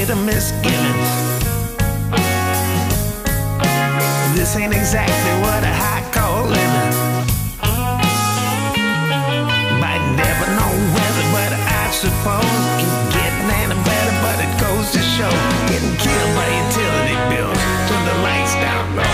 of misgivings. This ain't exactly what I call living. Might never know whether, but I suppose it's getting any better, but it goes to show getting killed by utility bills. Turn the lights down low.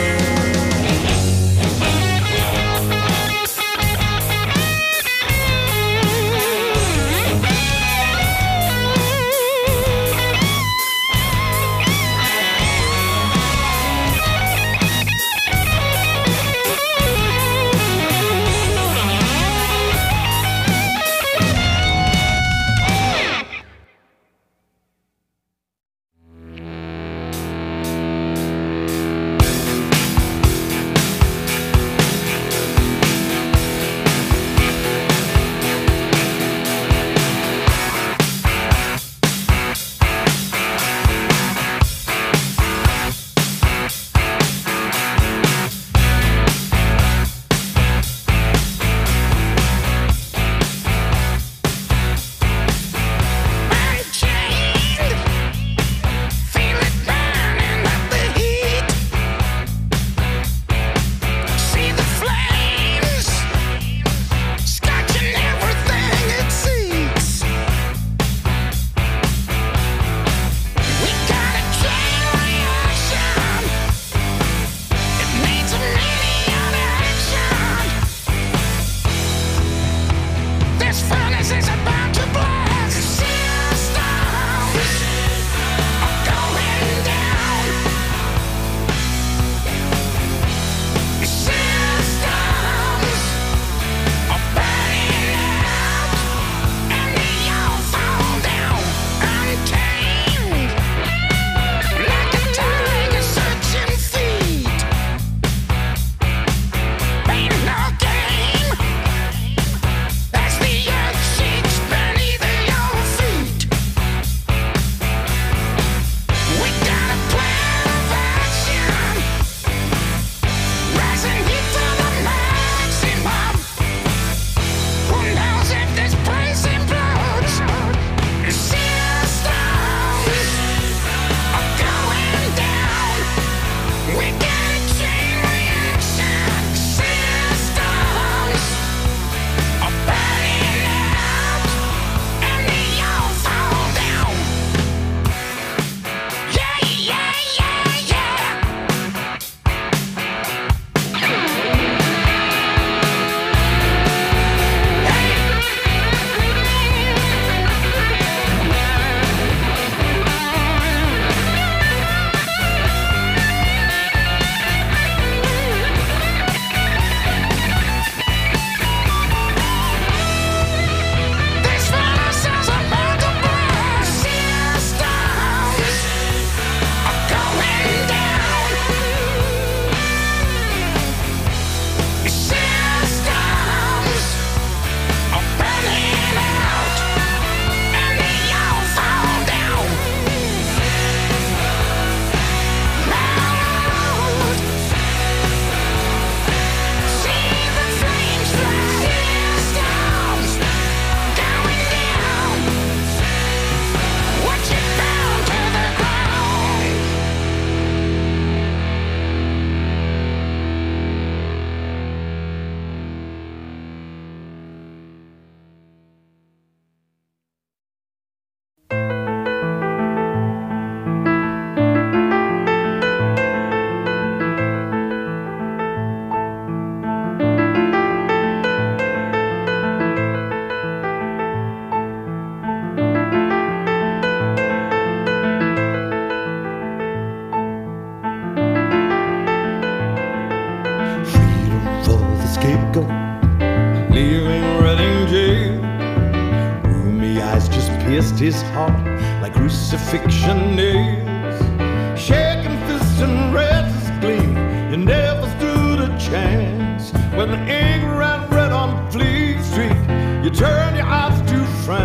pierced his heart like crucifixion nails. Shaking fists and restless gleam, you never stood a chance. When the ink ran red on Fleet Street, you turned your eyes to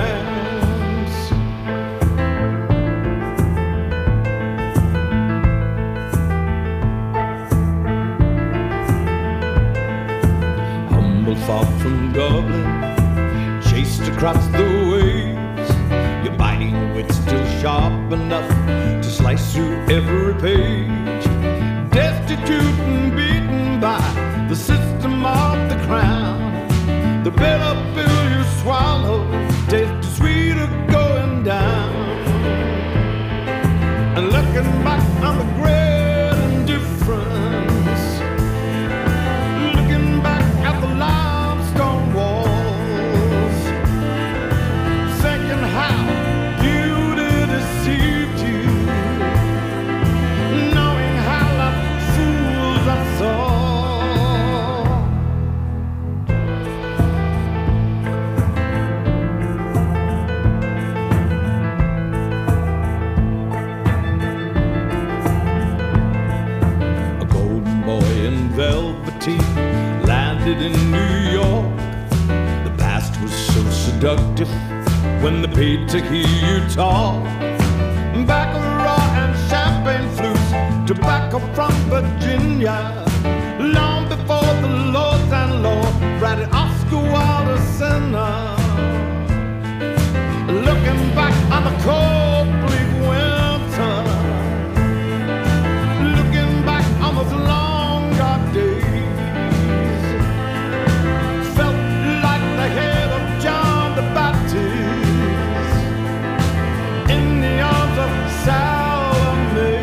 France. Humble far from Dublin, chased across the waves, your biting wit still sharp enough to slice through every page. Destitute and beaten by the system of the crown. The bitter pill you swallow tastes sweeter going down. And looking back on the great indifference, looking back at the limestone walls, thinking how beauty deceived you, knowing how the fools I saw. Velveteen landed in New York. The past was so seductive when they paid to hear you talk. Baccarat and champagne flutes, tobacco from Virginia. Long before the Lords and Lord writing Oscar Wilde sinner. Looking back on the cold, bleak winter, looking back on those long dark days, felt like the head of John the Baptist in the arms of Salome.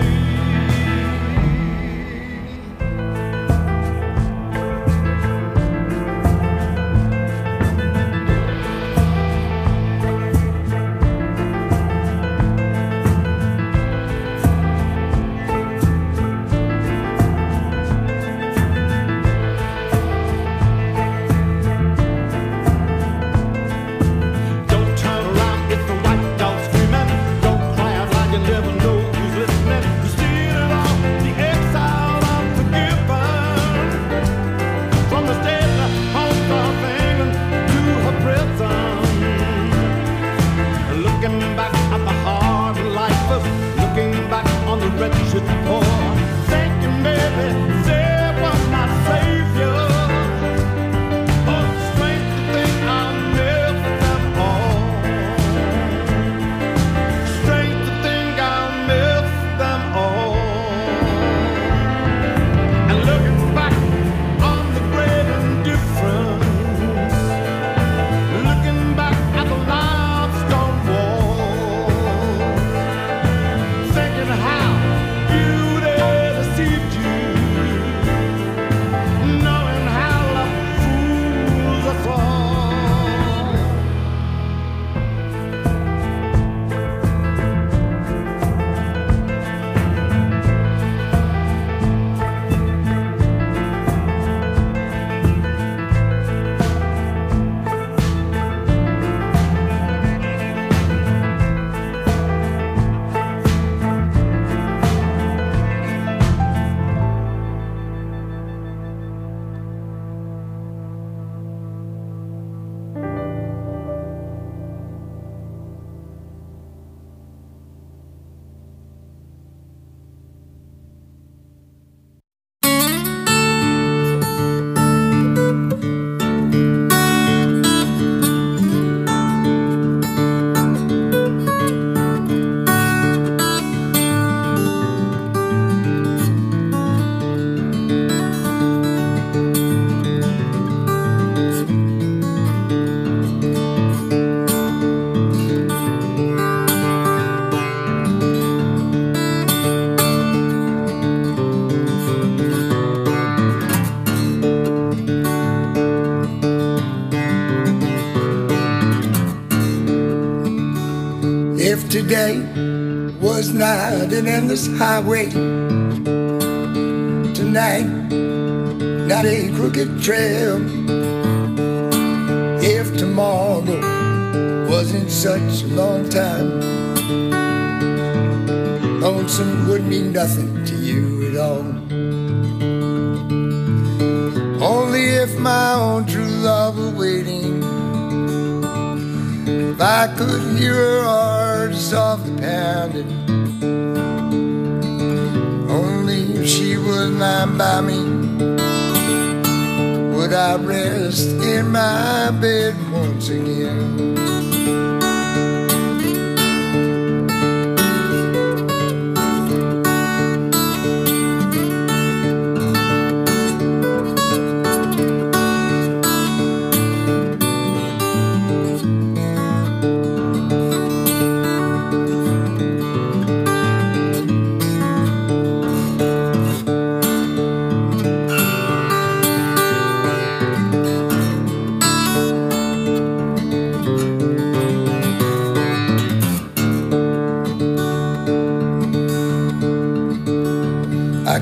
Today was not an endless highway. Tonight, not a crooked trail. If tomorrow wasn't such a long time, lonesome would mean nothing to you at all. Only if my own true love were waiting, if I could hear her heart softly pounding, only if she was lying by me would I rest in my bed once again.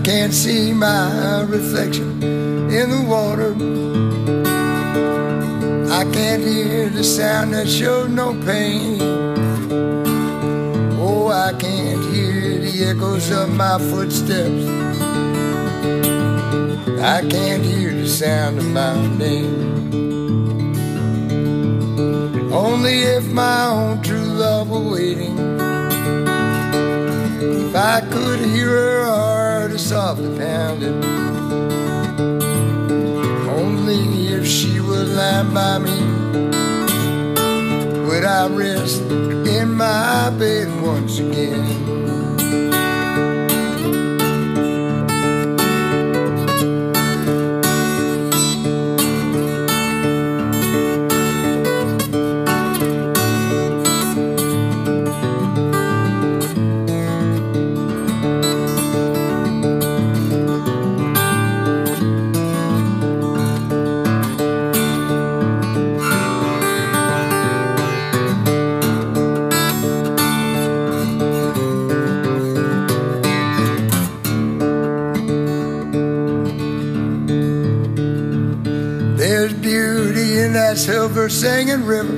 can't see my reflection in the water. I can't hear the sound that shows no pain. Oh, I can't hear the echoes of my footsteps. I can't hear the sound of my name. Only if my own true love were waiting, if I could hear her heart softly pounding, only if she was lying by me, would I rest in my bed once again. Silver singing river,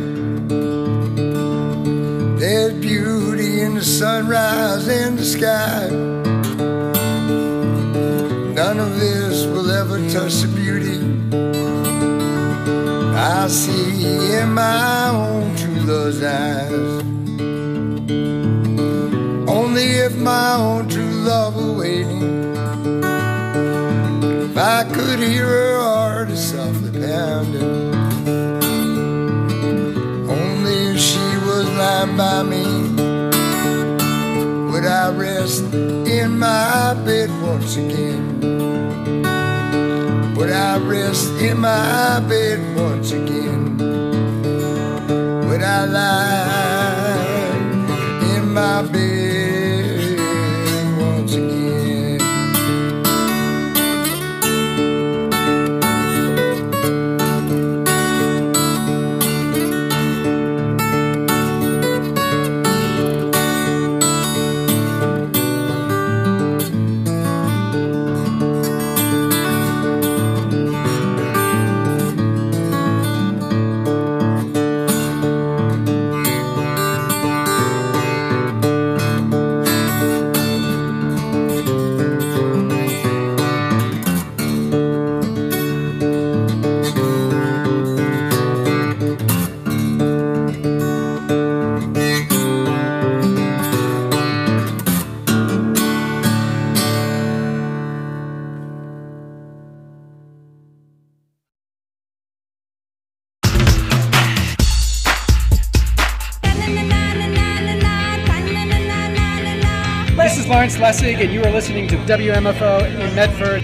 there's beauty in the sunrise in the sky. None of this will ever touch the beauty I see in my own true love's eyes. Only if my own true love were waiting, if I could hear her heart softly pounding, lying by me, would I rest in my bed once again? Would I rest in my bed once again? Would I lie in my bed once again? This is Lawrence Lessig, and you are listening to WMFO in Medford.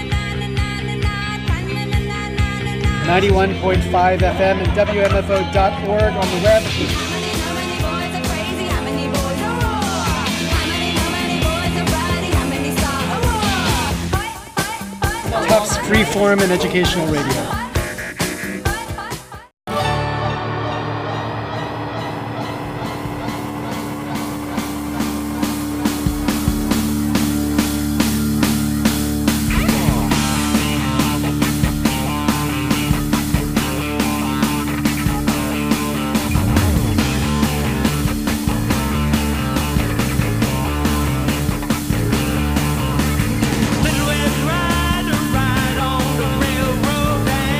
91.5 FM and WMFO.org on the web. Tufts Freeform and Educational Radio. Ride on the railroad.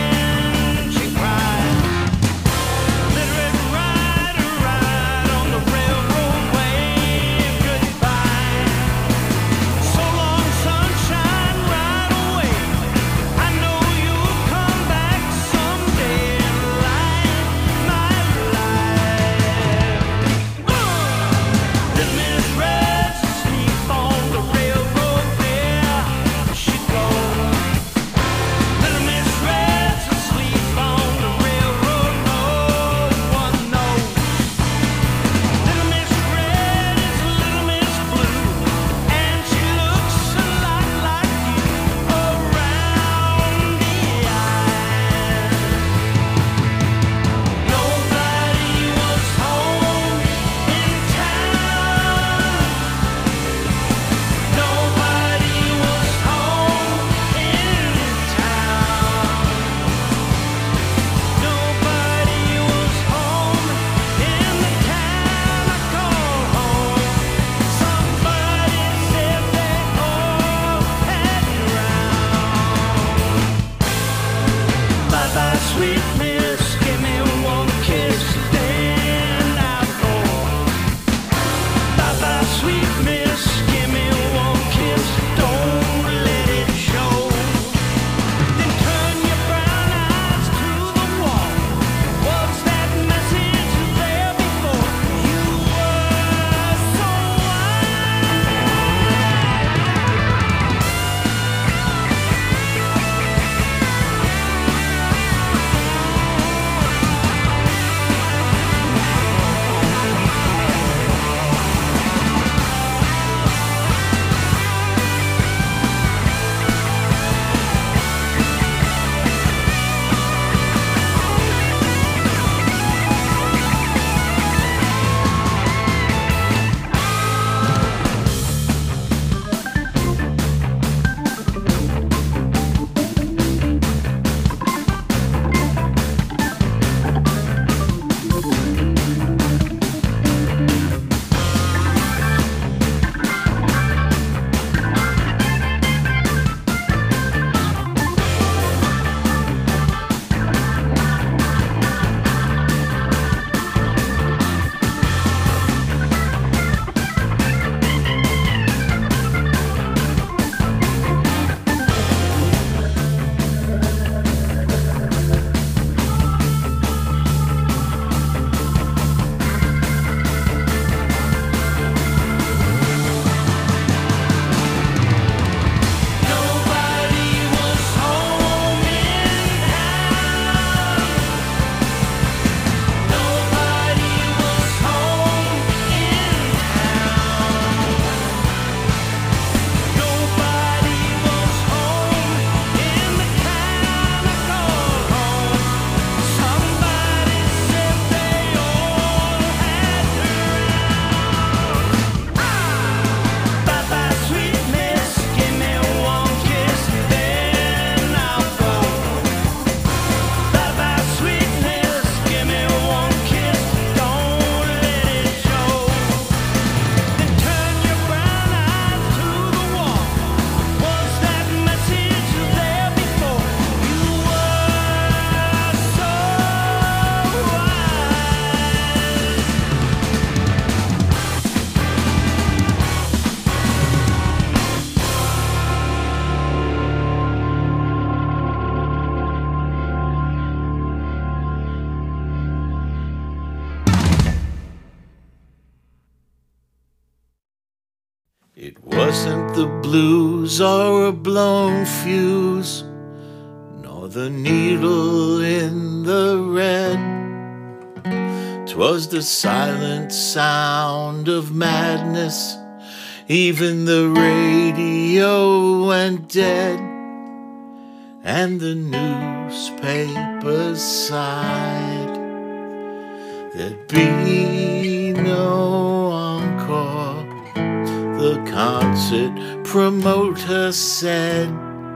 It wasn't the blues or a blown fuse, nor the needle in the red. 'Twas the silent sound of madness. Even the radio went dead, and the newspapers sighed. There'd be no encore, the concert promoter said.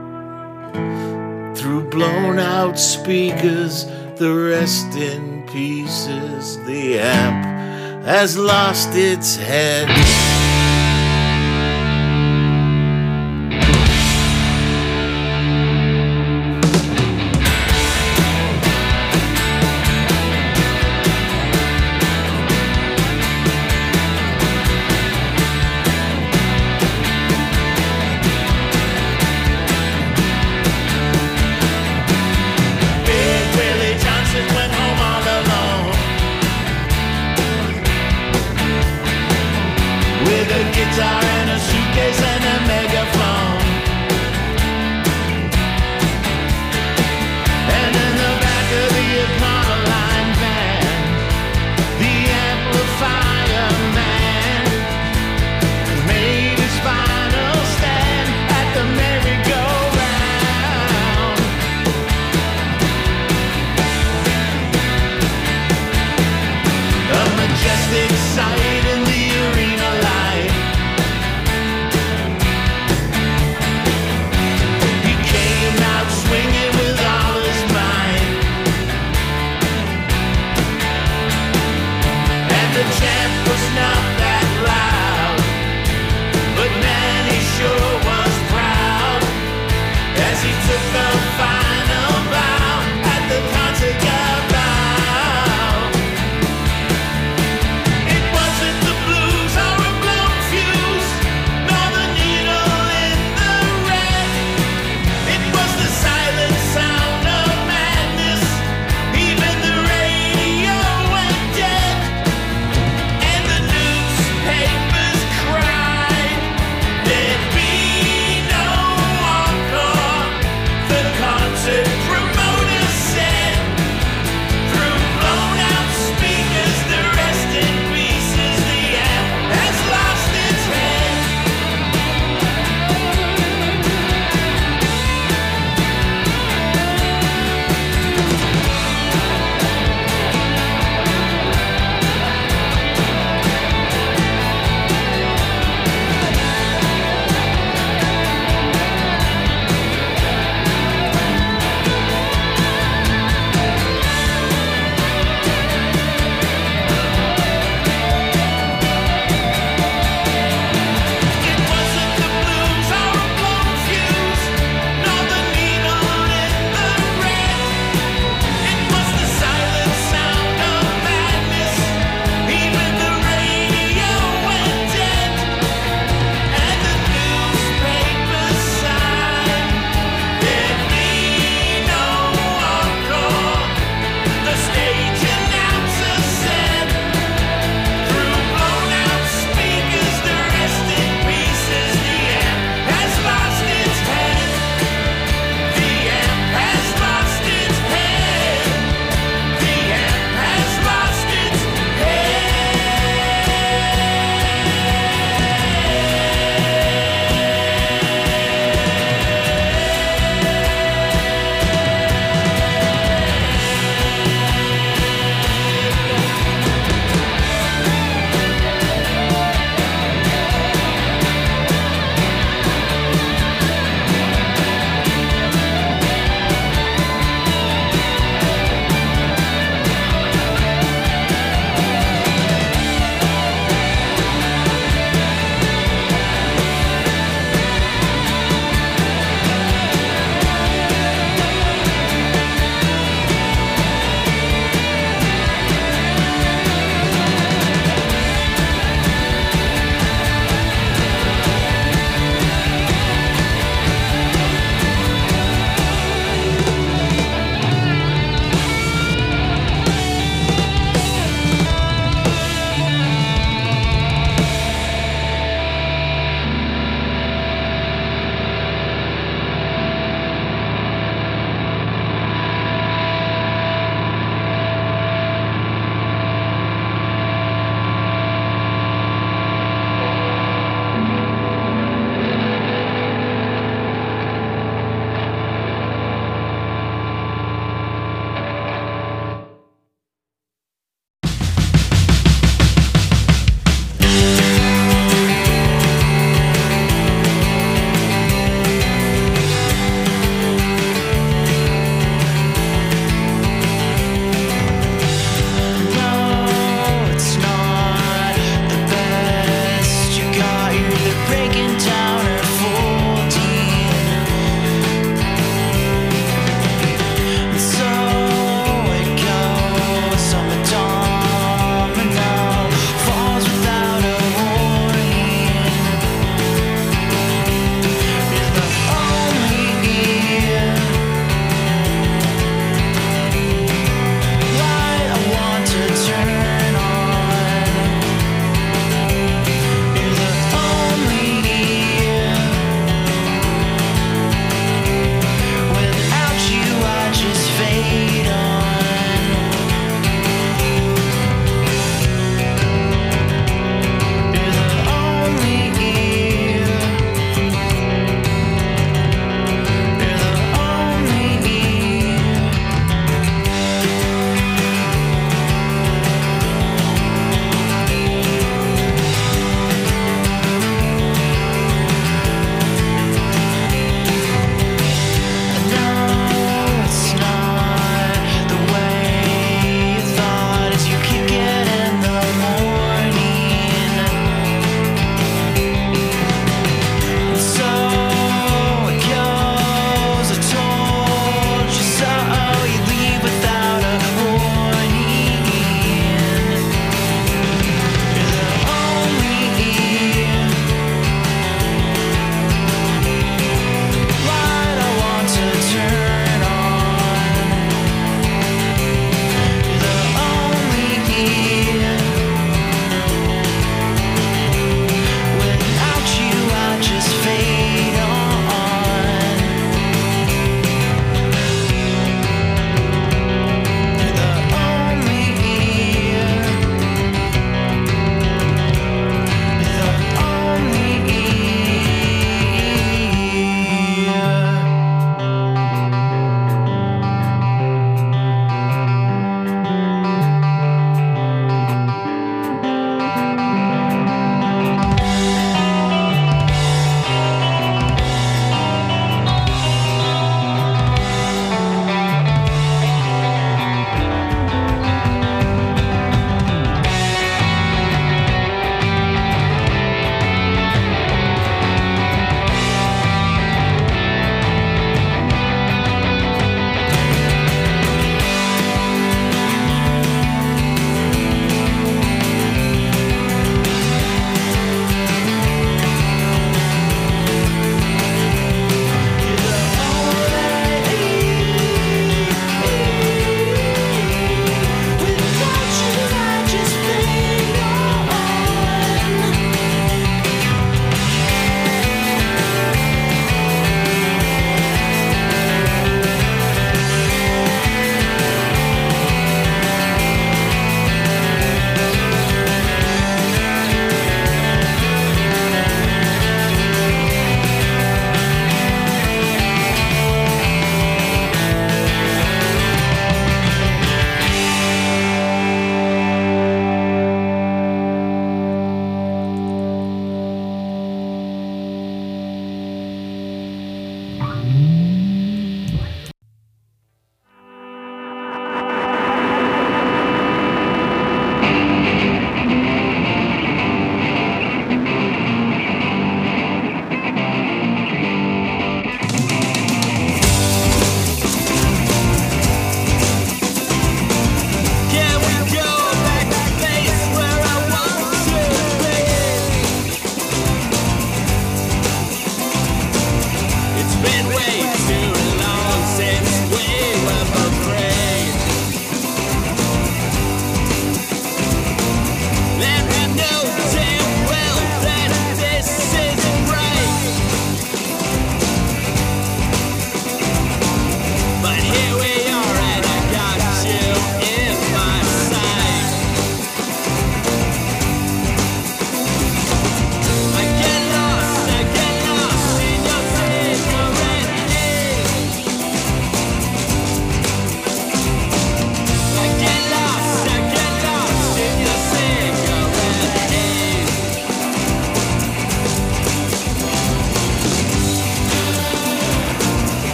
Through blown out speakers, the rest in pieces, the amp has lost its head.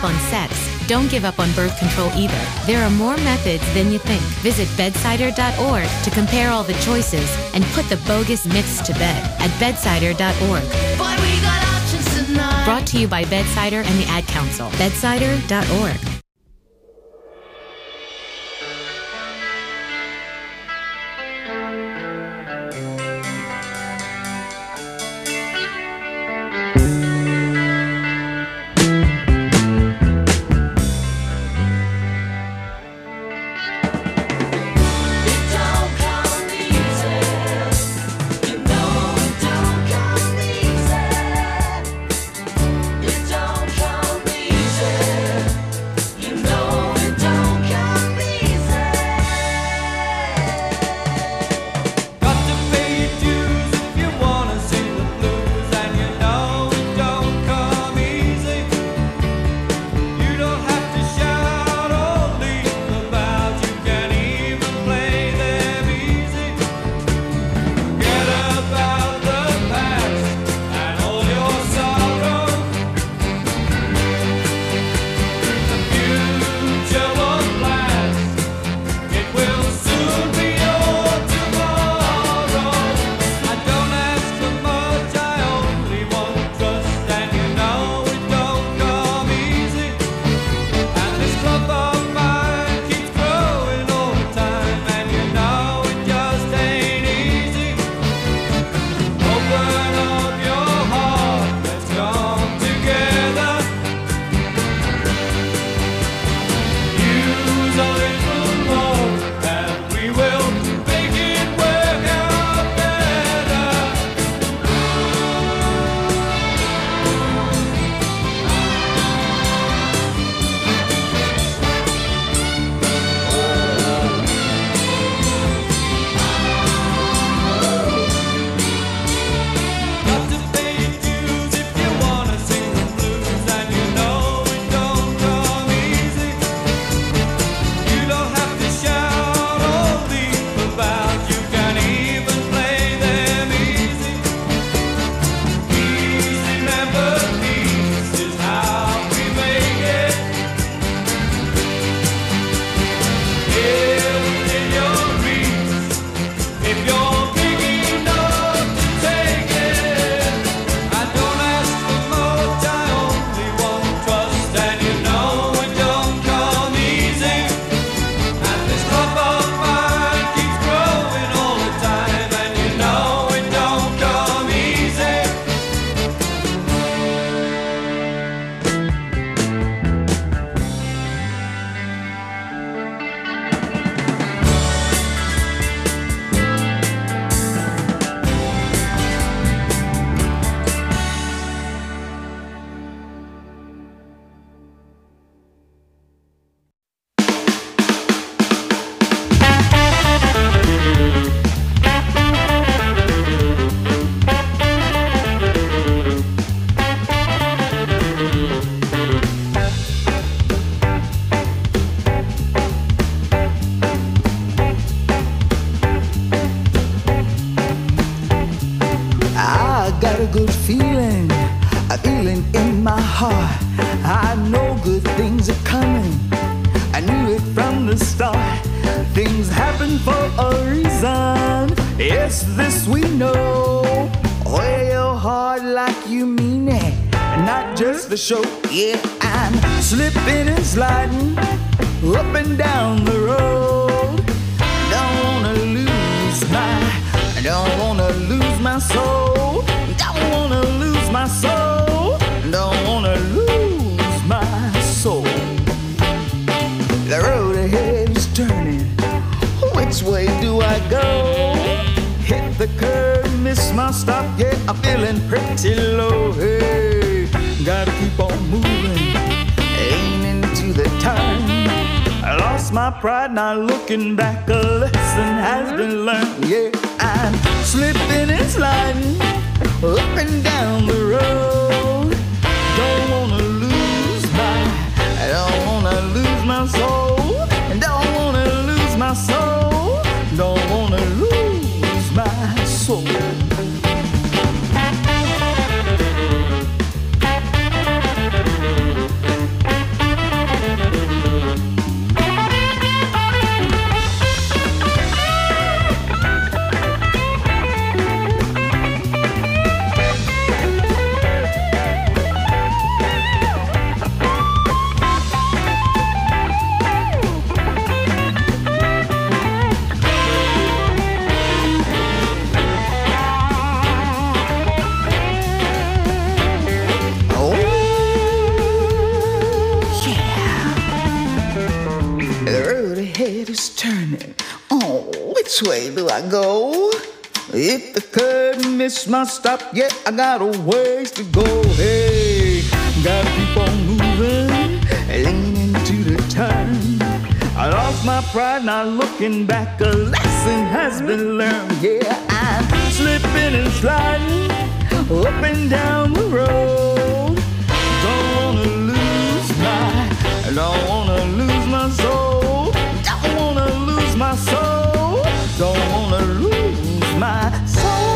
on sex. Don't give up on birth control either. There are more methods than you think. Visit bedsider.org to compare all the choices and put the bogus myths to bed at bedsider.org. Boy, we got options tonight. Brought to you by Bedsider and the Ad Council. Bedsider.org. I know good things are coming. I knew it from the start. Things happen for a reason. Yes, this we know. Wear your heart like you mean it, not just the show. Yeah, I'm slipping and sliding up and down the road. Don't wanna lose my soul. Don't wanna lose my soul. Don't wanna lose my soul. The road ahead is turning. Which way do I go? Hit the curve, miss my stop. Yeah, I'm feeling pretty low. Hey, gotta keep on moving, aiming to the time. I lost my pride, now looking back, a lesson has been learned. Yeah, I'm slipping and sliding up and down the road. Don't wanna lose my soul. Don't wanna lose my soul. Don't wanna lose my soul. The road ahead is turning. Oh, which way do I go? If the curtain missed my stop, yeah, I got a ways to go. Hey, gotta keep on moving, leaning to the turn. I lost my pride, not looking back. A lesson has been learned. Yeah, I'm slipping and sliding up and down the road. Don't wanna lose my soul. Don't wanna lose my soul. Don't wanna lose my soul.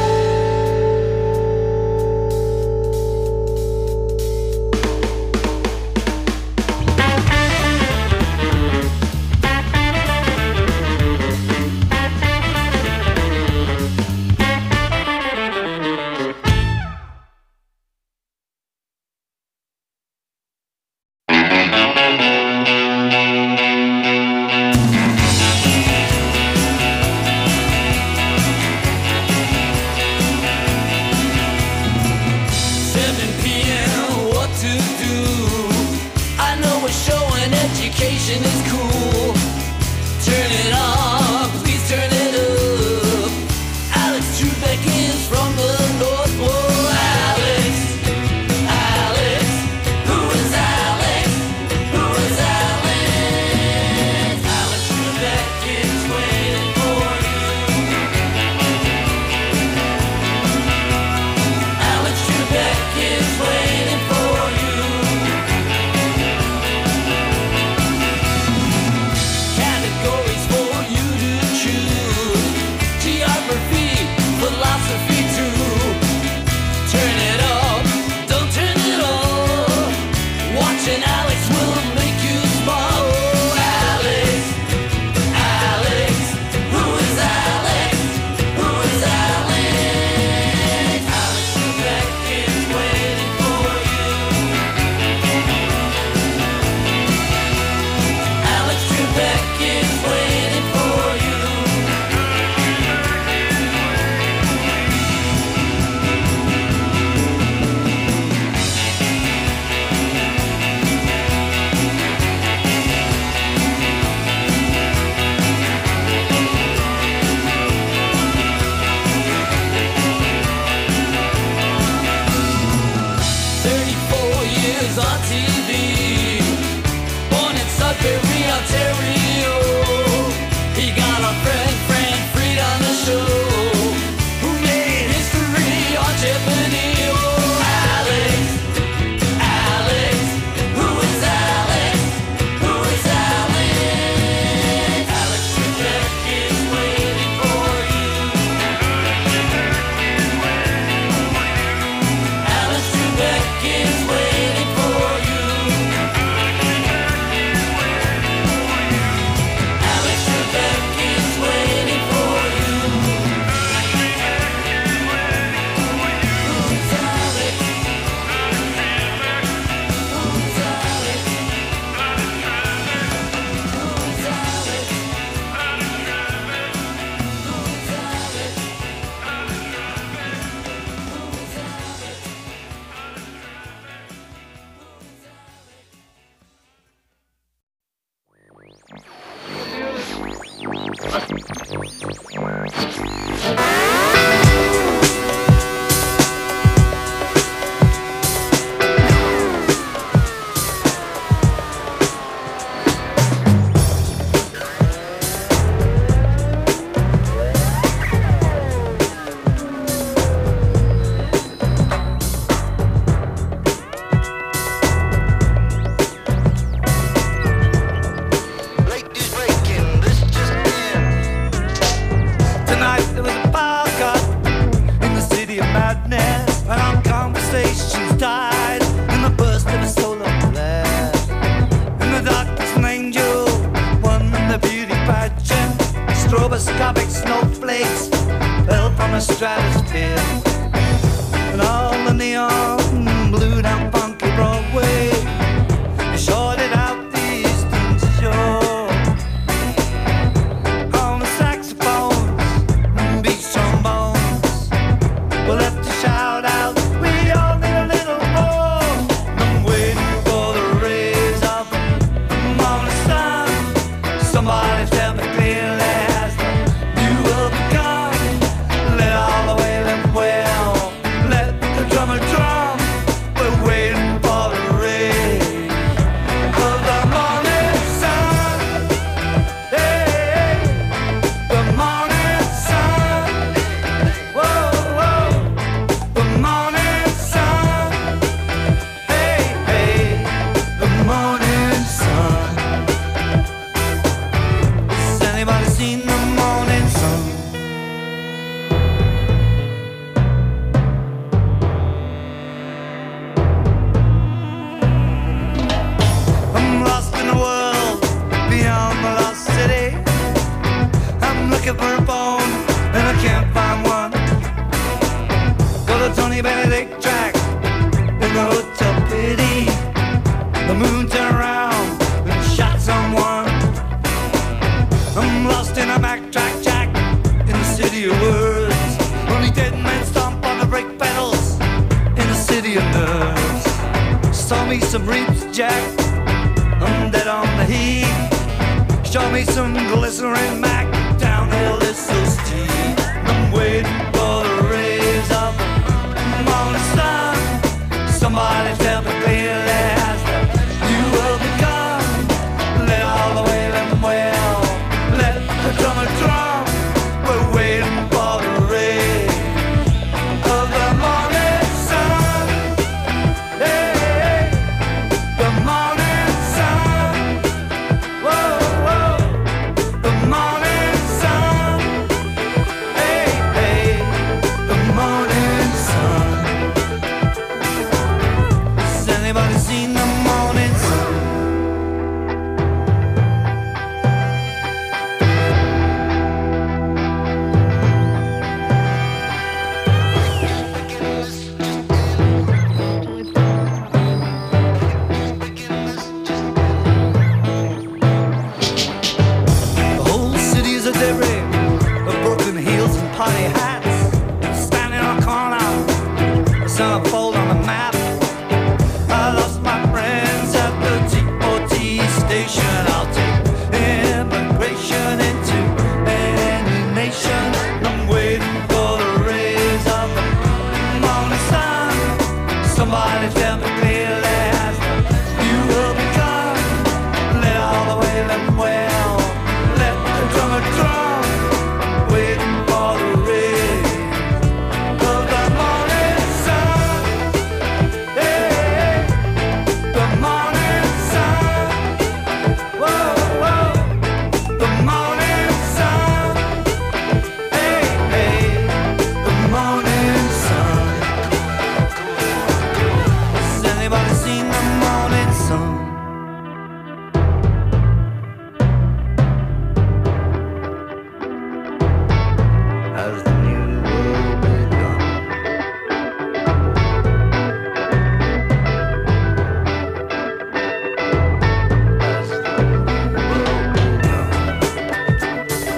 Stroboscopic snowflakes fell from a stratosphere, and all the neon blew down funky Broadway. They shorted out the eastern shore on the saxophones and beach trombones. We'll have to shout out, we all need a little more. I'm waiting for the rays of the morning sun, looking for a phone and I can't find one. Got a Tony Benedict track in the hotel pity. The moon turned around and shot someone. I'm lost in a backtrack jack in the city of words. Only dead men stomp on the brake pedals in the city of nerves. Saw me some reaps, Jack. I'm dead on the heat. Show me some glycerin Mac. Downhill is so steep. I'm waiting for the rays of the morning sun. Somebody tell me clearly as you will become. Let all the way them well. Let the drummer drum. We're waiting for the rays of the morning sun. Hey, the morning sun. Whoa, whoa, the morning sun. Hey, hey, the morning sun. Has anybody seen the morning sun? The whole city is a debris of broken heels and party hats. Standing on a corner, I saw a fold on the map. I lost my friends at the TOT station. I'll take immigration into any nation. I'm waiting for the rays of the morning sun. Somebody tell me clearly as you will become. Let all the way them well. Let the drummer drum. Waiting for the rays of the morning sun. Hey, the morning sun. Whoa, whoa, the morning sun. Hey, hey, the morning sun. Has anybody seen the morning sun? Has the new world begun? Has the new world begun?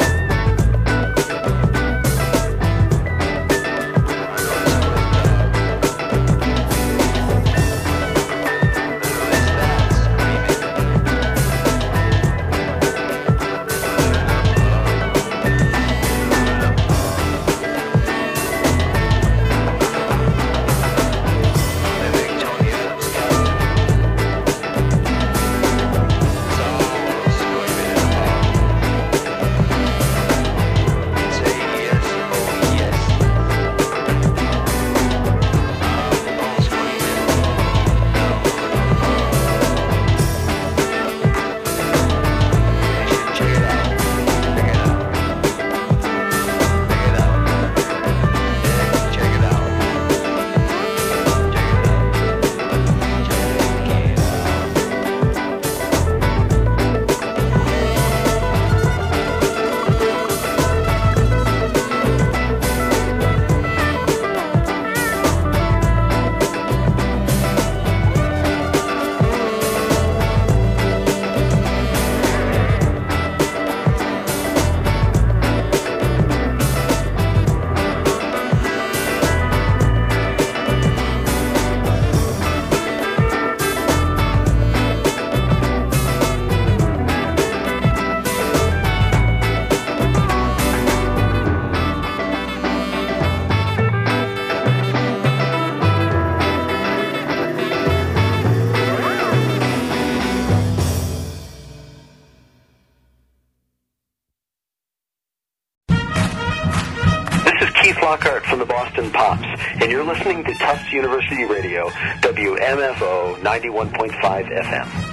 Keith Lockhart from the Boston Pops, and you're listening to Tufts University Radio, WMFO 91.5 FM.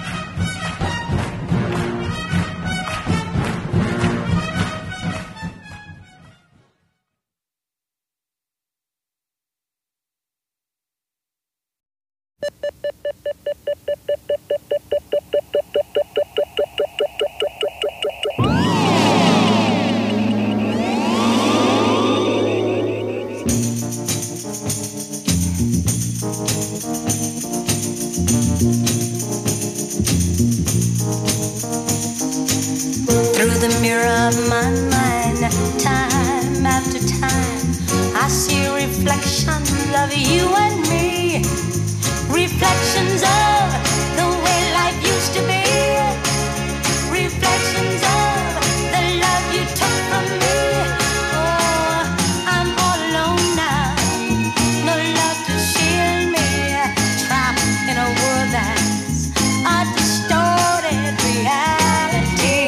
mirror of my mind, time after time, I see reflections of you and me, reflections of the way life used to be, reflections of the love you took from me. Oh, I'm all alone now, no love to shield me, trapped in a world that's a distorted reality.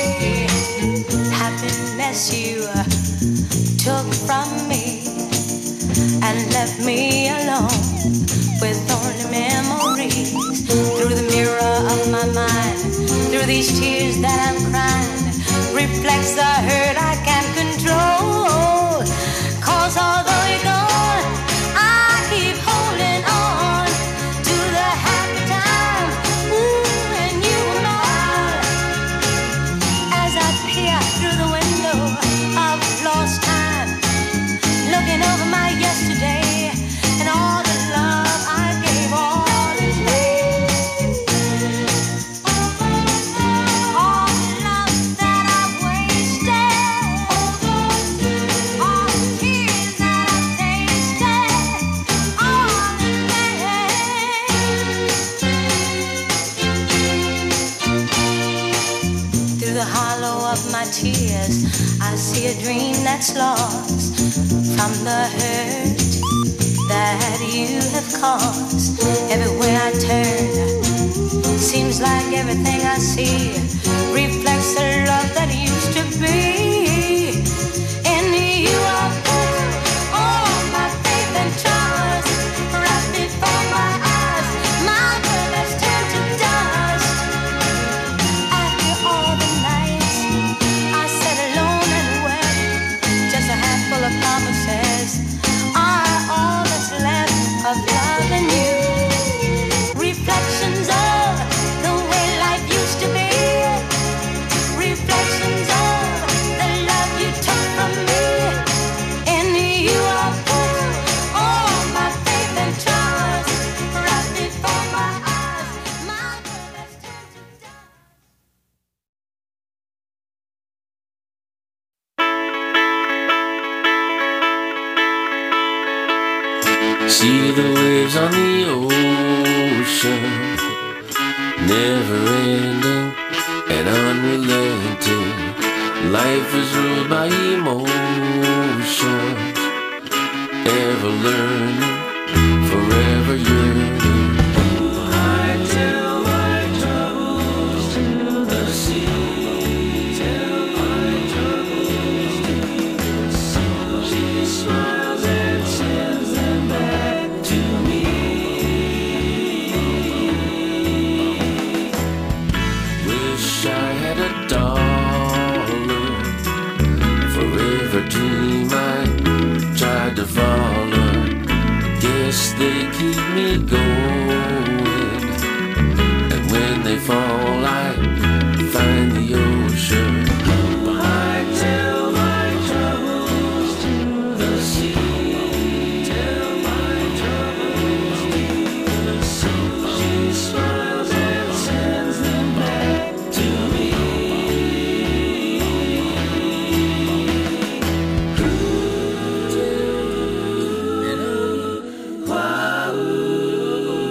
Happiness you took from me and left me alone with only memories. Through the mirror of my mind, through these tears that I'm crying, reflects the hurt I can't control. 'Cause although you're gone, I keep holding on to the happy time when you were mine. As I peer through the window of lost time, looking over my yesterday and all the love I gave all in vain. All the love that I wasted, all the tears that I tasted, all in vain. Through the hollow of my tears, I see a dream that's lost from the hurt that you have caused. Everywhere I turn, seems like everything I see reflects the love that used to be. In you I put all my faith and trust, right before my eyes, my world has turned to dust. After all the nights I sat alone and wept, just a handful of promises are all that's left of love and you. Reflections of the way life used to be, reflections of the love you took from me. In you I put all my faith and trust, right before my eyes, my world has turned to dust. See the waves on the ocean, never ending and unrelenting. Life is ruled by emotions, ever learning, forever yearning. I tell my troubles to the sea, tell my troubles to the sea. She smiles and sends them back to me. Wish I had a dollar for every dream I tried to follow. Guess they keep me going, and when they fall I find the ocean. I tell my troubles to the sea, tell my troubles to the sea. She smiles and sends them back to me. Wow.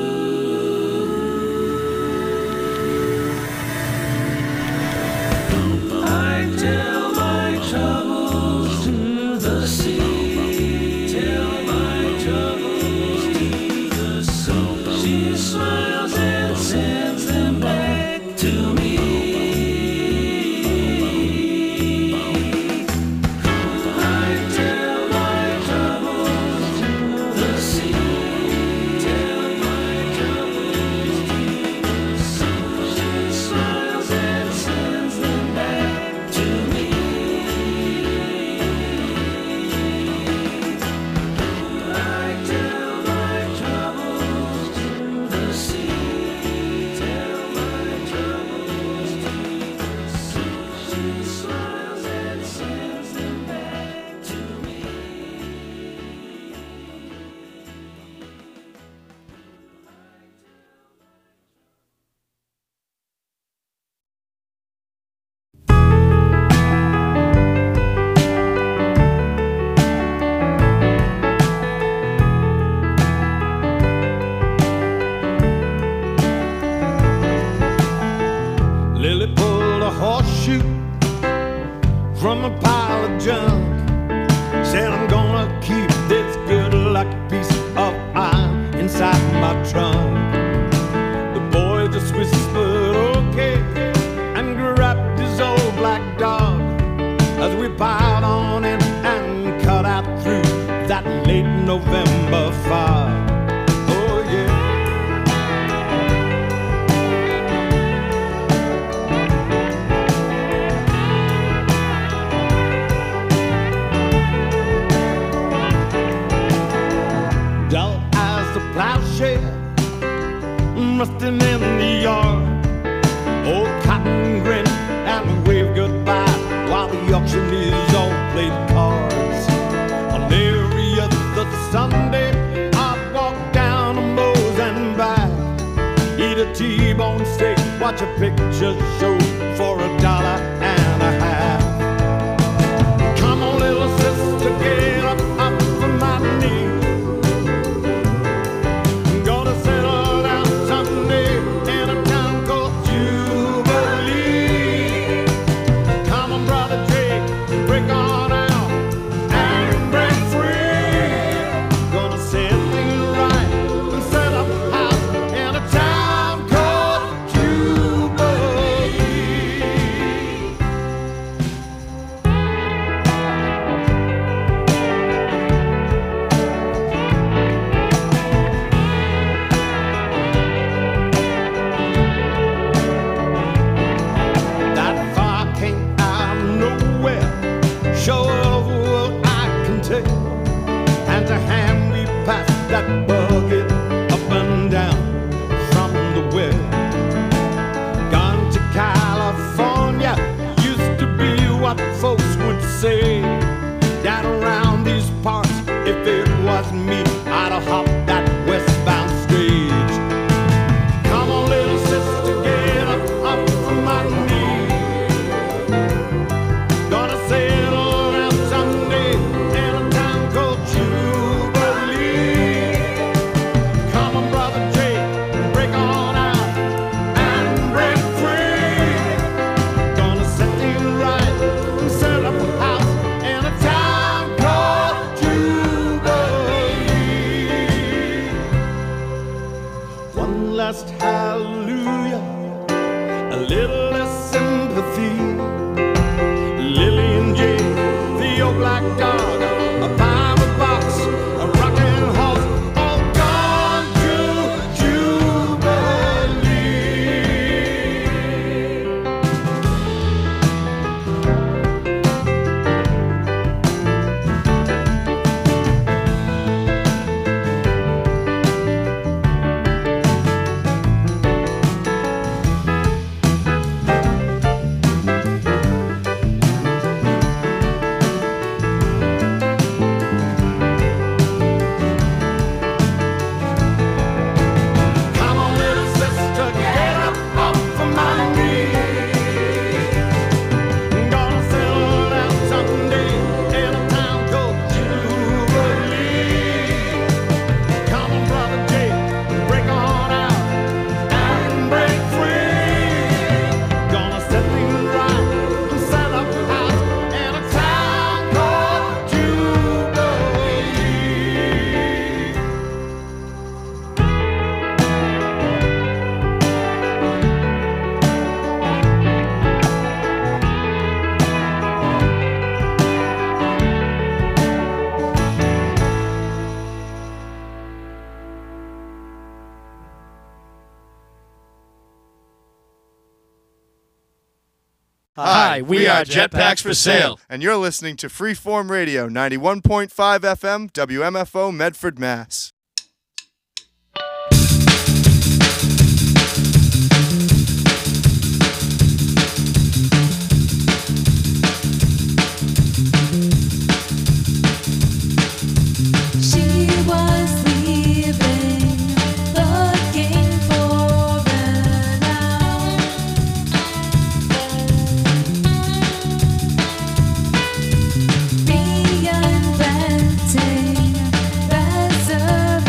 from a pile of junk. Said I'm gonna keep this good luck piece of iron inside my trunk. The boy just whispered okay and grabbed his old black dog as we piled on in and cut out through that late November fog. Oh yeah. Dull as the plowshare rusting in the yard. Old Cotton grinned and waved goodbye while the auctioneers all played cards. On every other Sunday, I'd walk down to Moe's and back, eat a T-bone steak, watch a picture show for $1.50. Come on, little sister, get up from my knee. I'm gonna settle down someday in a town called Jubilee. Come on, brother Jake, break on out and break free. Gonna set things right and set up a house in a town called Jubilee. That fire came out of nowhere, show of what I can take. Hand to hand we passed that bucket up and down from the well. Gone to California used to be what folks would say. Down around these parts, if it was me, I'd have hopped that westbound stage. Come on, little sister, get up from my knee. Gonna settle down someday in a town called Jubilee. Come on, brother Jake, break on out and break free. Gonna set things right and set up a house in a town called Jubilee. One last hallelujah, a little less sympathy. Lily and Jane, the old black dog, a Bible box, a rocking horse, all gone to Jubilee. Come on, little sister, get up from my knee. Gonna settle down someday in a town called Jubilee. Come on, brother Jake, break on out and break free. Gonna set things right and set up a house in a town called Jubilee. Hi, we are Jetpacks for Sale, and you're listening to Freeform Radio 91.5 FM, WMFO, Medford, Mass. She was leaving, looking for an out. Reinventing reservations.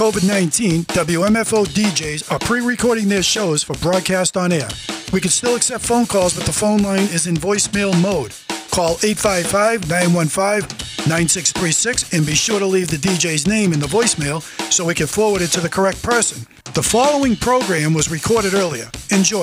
COVID-19, WMFO DJs are pre-recording their shows for broadcast on air. We can still accept phone calls, but the phone line is in voicemail mode. Call 855-915-9636 and be sure to leave the DJ's name in the voicemail so we can forward it to the correct person. The following program was recorded earlier. Enjoy.